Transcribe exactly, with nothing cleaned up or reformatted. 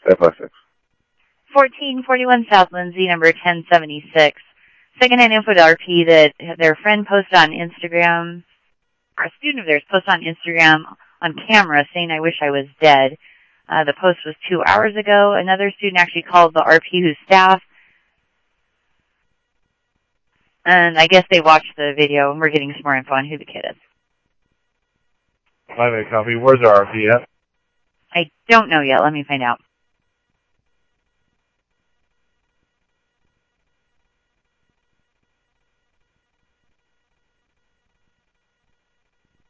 five five six. fourteen forty-one South Lindsay, number ten seventy-six. Secondhand info to R P that their friend posted on Instagram, or a student of theirs posted on Instagram on camera saying, "I wish I was dead." Uh, the post was two hours ago. Another student actually called the R P who's staff, and I guess they watched the video, and we're getting some more info on who the kid is. I have a copy. Where's our R P at? I don't know yet. Let me find out.